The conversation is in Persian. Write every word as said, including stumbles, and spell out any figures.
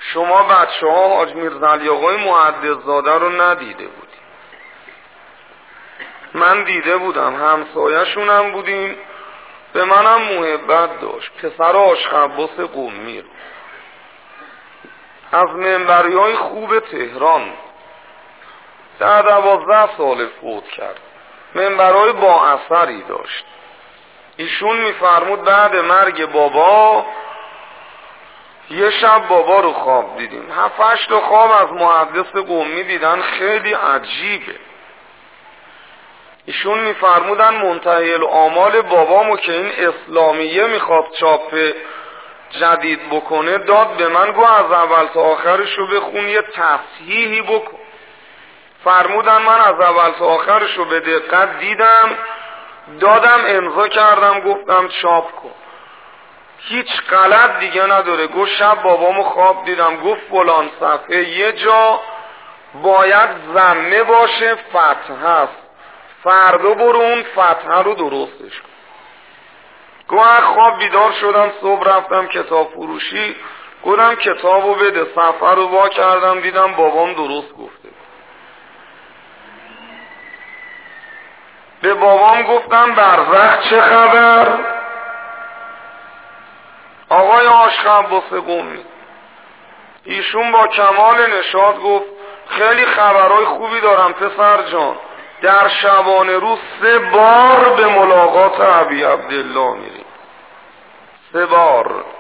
شما بچه ها حاج میرزعلی آقای محدث زاده رو ندیده بودیم، من دیده بودم، همسایه شونم بودیم، به منم محبت داشت. پسر آشق عباس قمی رو از منبری های خوب تهران در دوازده سال فوت کرد، منبرهای با اثری داشت. ایشون میفرمود بعد مرگ بابا یه شب بابا رو خواب دیدیم، هفت هشت خواب از محدث قمی دیدن، خیلی عجیبه. ایشون میفرمودن منتهی الآمال بابامو که این اسلامیه میخواد چاپ جدید بکنه داد به من، گو از اول تا آخرشو بخون یه تصحیحی بکن. فرمودن من از اول تا آخرشو به دقت دیدم، دادم امضا کردم، گفتم چاپ کن، هیچ غلط دیگه نداره. گو شب بابامو خواب دیدم، گفت فلان صفحه یه جا باید ضمه باشه فتحه است، فردا برو اون فتحه رو درستش کن. گوه خواب بیدار شدم، صبح رفتم کتاب فروشی، گفتم کتابو بده، صفحه رو وا کردم دیدم بابام درست گفته. به بابام گفتم برزخ چه خبر؟ آقای عاشق عباس قمی ایشون با کمال نشاط گفت خیلی خبرهای خوبی دارم پسر جان، در شبانه روز سه بار به ملاقات ابی عبدالله میریم، سه بار.